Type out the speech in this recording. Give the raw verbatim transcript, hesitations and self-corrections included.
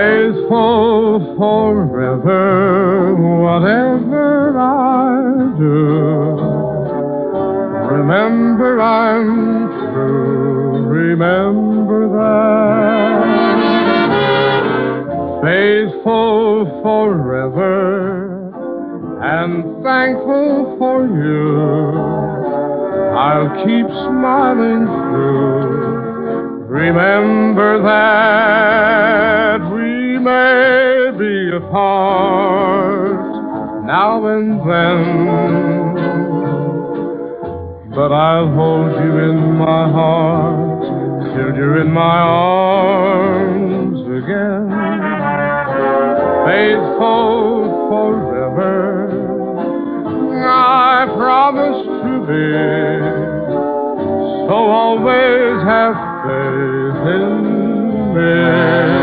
faithful forever, whatever I do. Remember I'm true, remember that. Faithful forever and thankful for you. I'll keep smiling through. Remember that we may be apart now and then, but I'll hold you in my heart till you're in my arms again. Faithful forever, I promise to be. So always have faith in me.